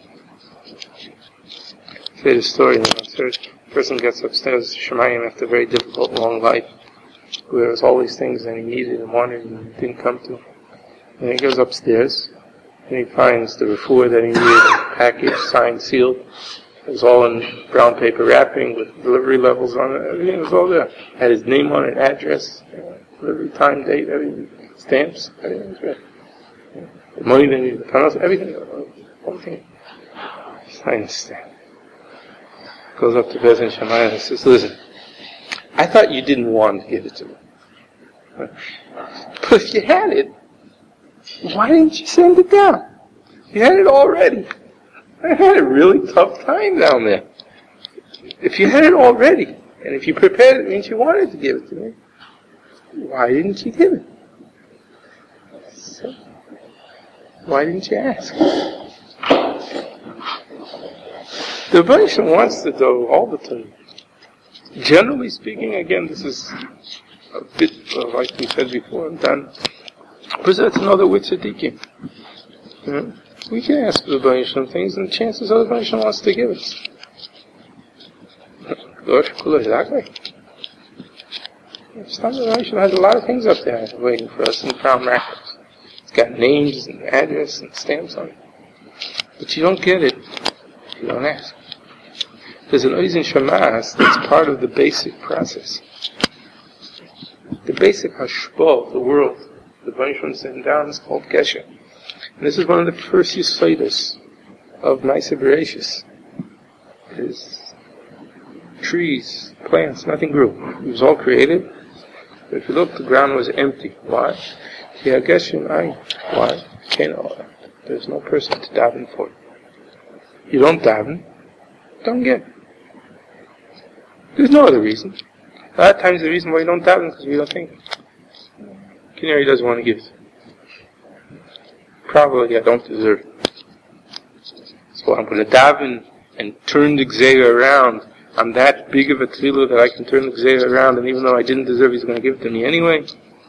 I say the story, a person gets upstairs to Shemayim after a very difficult, long life, where there's all these things that he needed and wanted and didn't come to. And he goes upstairs, and he finds the refuah that he needed, packaged, signed, sealed. It was all in brown paper wrapping with delivery levels on it. Everything was all there. Had his name on it, address, delivery time, date, everything, stamps, everything was ready. The money they needed, the panels, everything, everything. Signed stamp. Goes up to Bezin Shammai and says, listen, I thought you didn't want to give it to me. But if you had it, why didn't you send it down? You had it already. I had a really tough time down there. If you had it already, and if you prepared it, it means you wanted to give it to me. Why didn't you give it? So, why didn't you ask? The Rebbeinu wants to do all the time. Generally speaking, again, this is a bit like we said before, I'm done. Because that's another with tzaddikim. We can ask the Rebbeinu things, and the chances are the Rebbeinu wants to give us. Exactly. The Rebbeinu has a lot of things up there waiting for us in brown wrappers. It's got names and address and stamps on it. But you don't get it if you don't ask. There's an Oizin Shamas that's part of the basic process. The basic hashpah of the world, the Rebbeinu sitting down, is called Geshem. And this is one of the first Yesodus of Maaseh Bereshis. Is trees, plants, nothing grew. It was all created. But if you look, the ground was empty. Why? Why? There's no person to daven for. You don't daven, don't get. There's no other reason. A lot of times the reason why you don't daven is because we don't think. Canary doesn't want to give it. Probably I don't deserve it. So I'm going to daven and turn the gzeira around. I'm that big of a tefillah that I can turn the gzeira around, and even though I didn't deserve, he's going to give it to me anyway.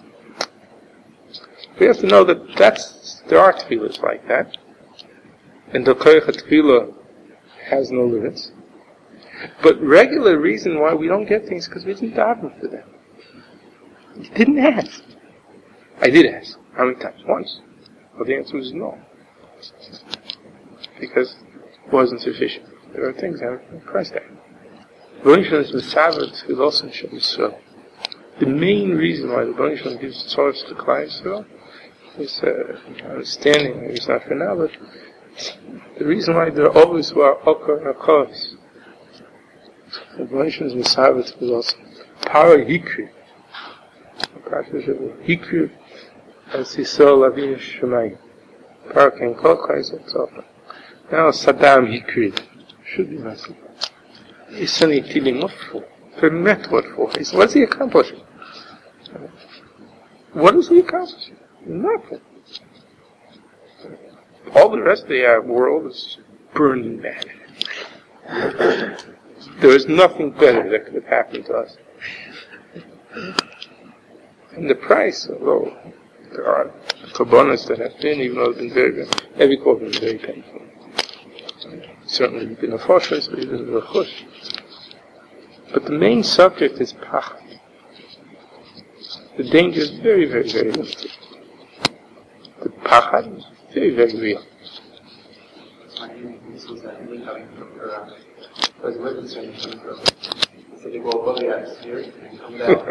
We have to know that there are tefillahs like that. And the koyach tefillah has no limits. But regular reason why we don't get things is because we didn't daven for them. You didn't ask. I did ask. How many times? Once. Well, the answer was no. Because it wasn't sufficient. There are things that are pressed at. The main reason why the Rebbeinu Shalom gives tzorus to Klal Yisrael is understanding, maybe it's not for now, but the reason why there always were okar hakos. The Rebbeinu Shalom is Misavet was also power hikri. Hikri as Yisrael Avinu Shemayim. Power can call Klal Yisrael. Now Saddam hikri should be massive. It's only telling what for. Permit what for. What's he accomplishing? What is he accomplishing? Nothing. All the rest of the world is burning bad. There is nothing better that could have happened to us. And the price, although there are korbanos that have been, even though it's been very, every korban is very painful. Certainly you've been a fortress, but you've been a chush. But the main subject is pachad. The danger is very, very, very limited. pachad is very, very real. This was that really coming from was witnessing from. So they go above the atmosphere and come down.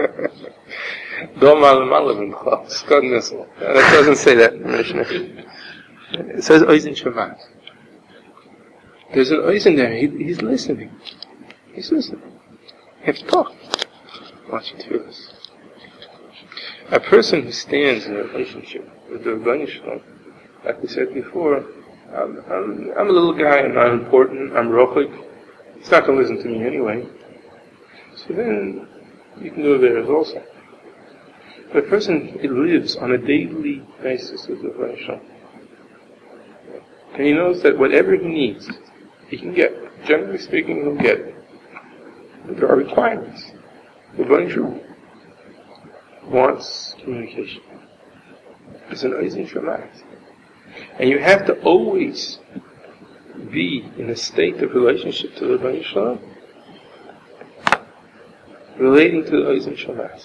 That doesn't say that in the Mishnah. It says Oizen Shabbat. There's an Oizen there. He's listening. He's listening. You have to talk. Watching tefillas. A person who stands in a relationship with the Rebbeinu Shalom, like we said before, I'm a little guy, I'm not important, I'm rochik. He's not going to listen to me anyway. So then, you can do theirs also. But a person lives on a daily basis with the Rebbeinu Shalom. And he knows that whatever he needs, he can get. Generally speaking, he'll get it. But there are requirements. The Rebbeinu Shalom wants communication. It's an Oizen Shabbat. And you have to always be in a state of relationship to the Rebbeinu Shalom, relating to the Oizen Shabbat.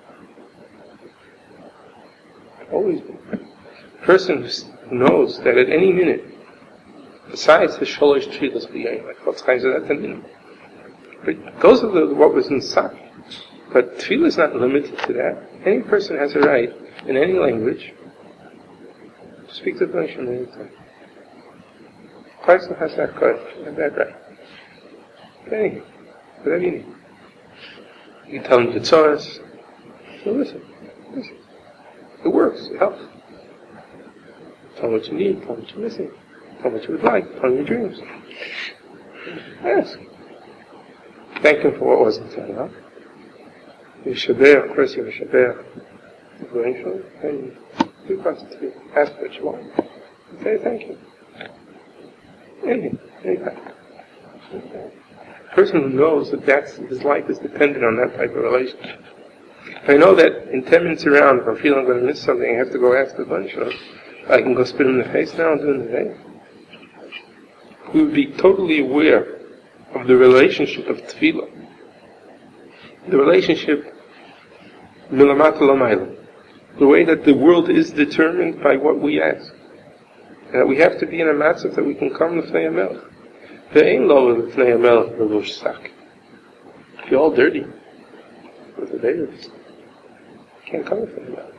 Always be. A person who knows that at any minute, besides the Sholosh Tfilas B'Yayim, like Chofetz Chaim said, that's a minute. But those are what was inside. But Tefillah is not limited to that. Any person has a right, in any language, to speak to the Rebbeinu Shalom any time. A person has that right. Anything, whatever you need. You can tell him the tzoros. So listen. It works, it helps. Tell him what you need, tell him what you're missing, tell him what you would like, tell him your dreams. Ask. Thank him for what wasn't said, huh? You shaber, of course you shaber. And you concentrate. Ask what you want. Say thank you. Anything. A person who knows that his life is dependent on that type of relationship. If I know that in 10 minutes around, if I feel I'm going to miss something, I have to go ask the bunch of I can go spit him in the face now and do it in the day. We would be totally aware of the relationship of tefillah. The relationship milamata lamayla. The way that the world is determined by what we ask. And that we have to be in a matzav that we can come l'fnei HaMelech. Ve'ein lo l'fnei HaMelech v'losh sak. If you're all dirty with the babies, you can't come l'fnei HaMelech.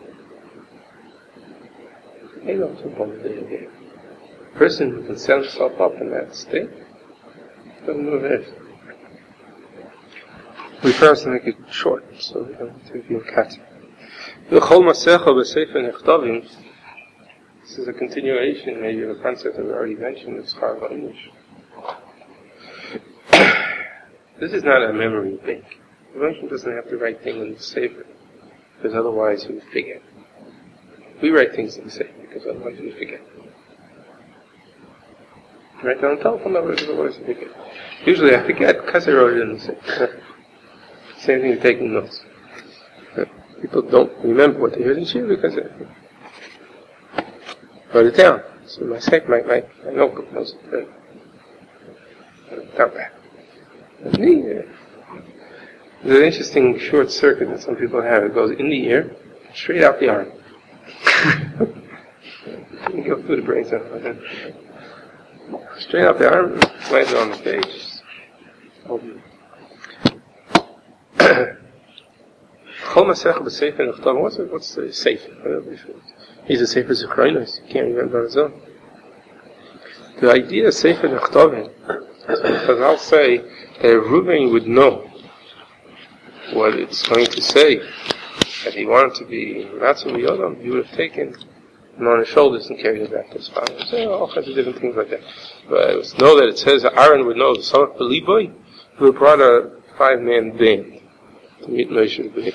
Ain't no simple day. A person who can set himself up in that state doesn't do this. We first make it short, so we don't have to be cut. This is a continuation, maybe, of a concept that we already mentioned, it's Schar English. This is not a memory bank. The Rebbeinu doesn't have to write things in the Sefer, because otherwise he would forget. We write things in the Sefer, because otherwise we forget. Write down a telephone number, because otherwise we forget. Usually I forget, because I wrote it in the Sefer. Same thing with taking notes. People don't remember what they heard in Shir because they wrote it down. So my notebook knows it. Down back. There's an interesting short circuit that some people have. It goes in the ear, straight out the arm. You go through the brain center. Straight out the arm, lands on the page. What's the Sefer? He's a Sefer Zechronos. He can't remember on his own. The idea of Sefer Nechtovin, because I'll say that if Reuben would know what it's going to say, that he wanted to be Matzah Yodam, he would have taken him on his shoulders and carried him back to his father. So all kinds of different things like that. But know that it says that Aaron would know the son of Beliboy, who had brought a 5-man band to meet Moshe Rabbeinu.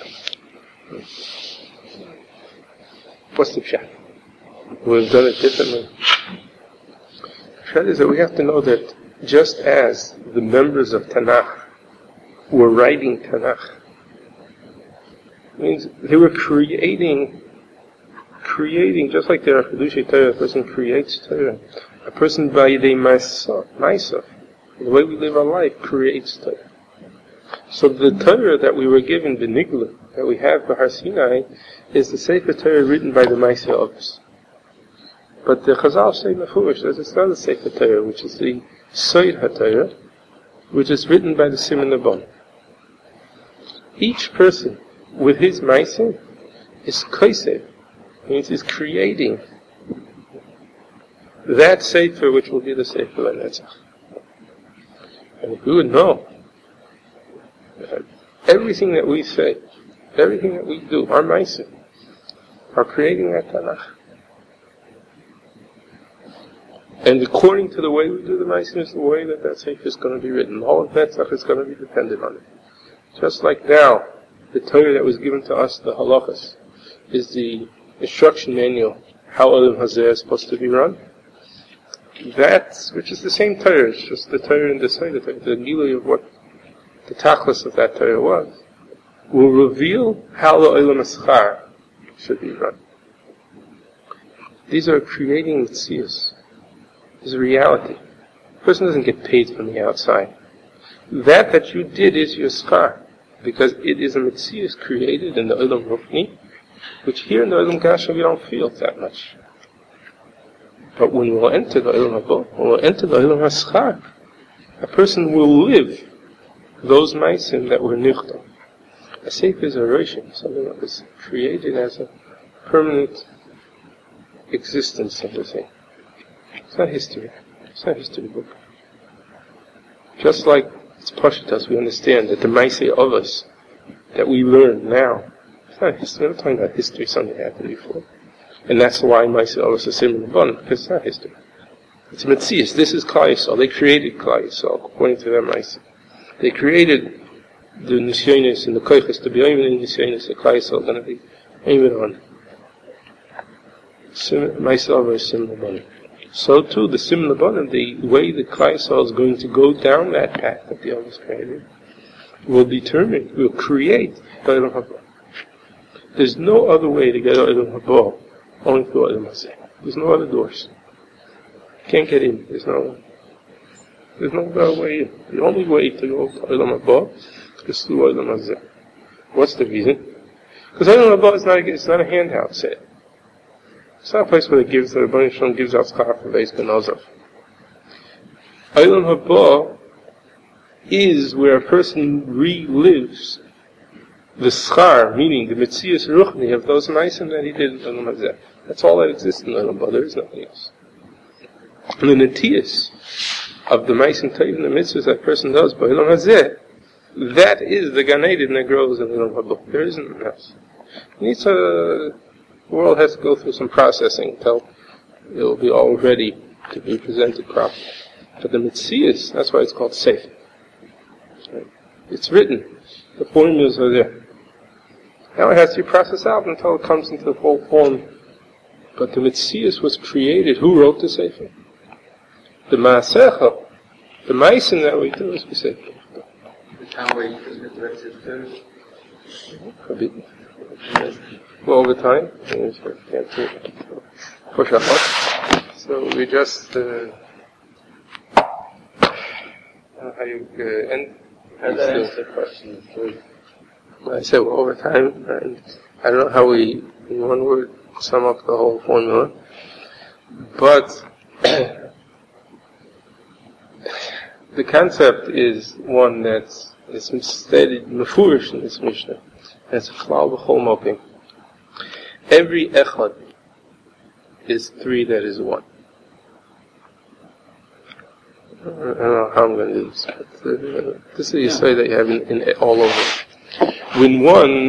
What's the pshat? We've done it differently. The pshat is that we have to know that just as the members of Tanakh were writing Tanakh, means they were creating, just like there are Chiddushei Torah, a person creates Torah. A person by the Maisa, the way we live our life, creates Torah. So the Torah that we were given, the Nigla, that we have, the Har Sinai, is the Sefer Torah written by the Maaseh Avos. But the Chazal say mefurish, there's another Sefer Torah, which is the Soid HaTorah, which is written by the Siman Lebon. Each person, with his Maisim, is Kosev, means he's creating that Sefer which will be the Sefer LaNetzach. And if we would know that everything that we say, everything that we do, our Maisim, are creating that Tanakh. And according to the way we do the Maisim is the way that that Sefer is going to be written. All of Netzach is going to be dependent on it. Just like now, the Torah that was given to us, the Halachas, is the instruction manual, how Olam Hazeh is supposed to be run. That, which is the same Torah, it's just the Torah and the Seder, the Gilui of what the Tachlis of that Torah was, will reveal how the Olam Haschar should be run. These are creating Metzius. This is reality. A person doesn't get paid from the outside. That you did is your schar, because it is a Metzius created in the Olam Rufni, which here in the Olam Gasha we don't feel that much. But when we'll enter the Olam Haba, when we'll enter the Olam Haschar, a person will live those Maisim that were nichtam. A Sefer is a Roshim, something that was created as a permanent existence of the thing. It's not history. It's not a history book. Just like it's Pashatas, we understand that the Maaseh of us that we learn now, it's not history. We're not talking about history, something that happened before. And that's why Maaseh of us is Siman Lebon, because it's not history. It's a Metzius. This is Klal Yisrael. They created Klal Yisrael according to their Maaseh. They created the Nisyonis and the Koiches to be even in Nisyonis, the Klal Yisrael going to be even on. Maaseh of us is Siman Lebon. So too, the Siman Lebon, the way the Klal Yisrael is going to go down that path that the others created, will determine, will create the Olam Haba. There's no other way to get to Olam Haba, only through Olam Hazeh. There's no other doors. You can't get in. There's no other way in. The only way to go to Olam Haba is through Olam Hazeh. What's the reason? Because Olam Haba is not a handout set. It's not a place where the Rebbeinu Shalom gives out schar for Beis Ganazav. Olam Haba is where a person relives the schar, meaning the Metzius Ruchni of those Maisim that he did in Olam Hazeh. That's all that exists in Olam Haba. There is nothing else. And the Netiyus of the Maisim Tov and the Mitzvahs that person does by Olam Hazeh, that is the Gan Eden that grows in Olam Haba. There isn't nothing else. The world has to go through some processing until it will be all ready to be presented properly. But the Metzius, that's why it's called Sefer. Right? It's written. The formulas are there. Now it has to be processed out until it comes into the full form. But the Metzius was created. Who wrote the Sefer? The Maasecha, the Maisim that we do is the Sefer. The time where you can resurrect it too. Forbidden. Well, over time, can't push up. So we just how you end. That answers the question. I said, well, over time, and I don't know how we, in one word, sum up the whole formula, but the concept is one that's stated mefurish in this Mishnah. It's a klal b'chol mokim. Every echad is three that is one. I don't know how I'm going to do this, but this is the say that you have in all over. When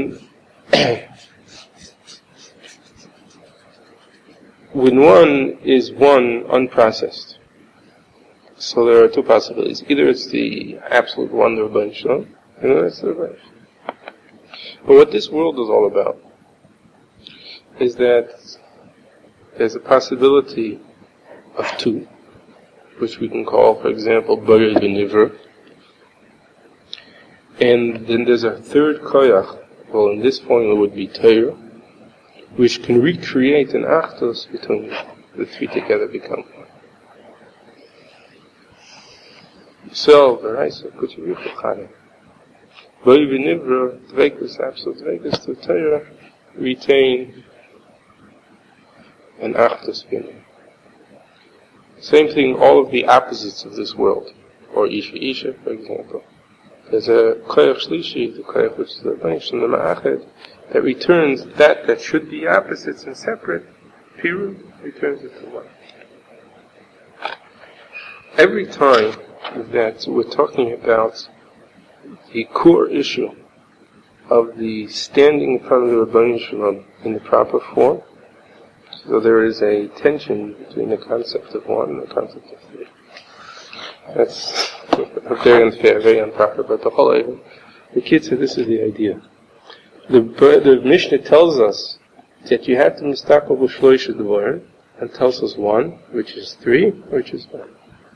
one is one unprocessed, so there are two possibilities. Either it's the absolute wonder of Rebbeinu Shalom, and then it's the Rebbeinu. But what this world is all about is that there's a possibility of two, which we can call, for example, Borei V'Nivra. And then there's a third koyach, well, in this formula would be Torah, which can recreate an achdos between the three together become one. So, V'Raisa, Kutzurichu Chayim. Borei V'Nivra, Dveikus, absolute Dveikus, to Torah, retain an achdos between. Same thing, all of the opposites of this world, or Isha, for example. There's a Koyach Shlishi, the Koyach which is the Banish and the Ma'ached, that returns that should be opposites and separate, Piru, returns it to one. Every time that we're talking about the core issue of the standing in front of the Rebbeinu Shalom in the proper form, so there is a tension between the concept of one and the concept of three. That's very unfair, very improper, but the whole idea, the kid said this is the idea. The Mishnah tells us that you have to mistakel b'shloisha dvarim, and tells us one, which is three, which is one.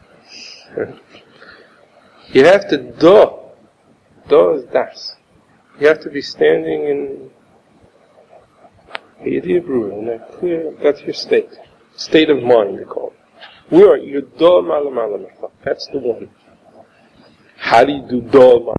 You have to do is das. You have to be standing in the idea of Ruah, in that clear, that's your state of mind, they call it. Where are you? Do malam. That's the one. How do you do do malam?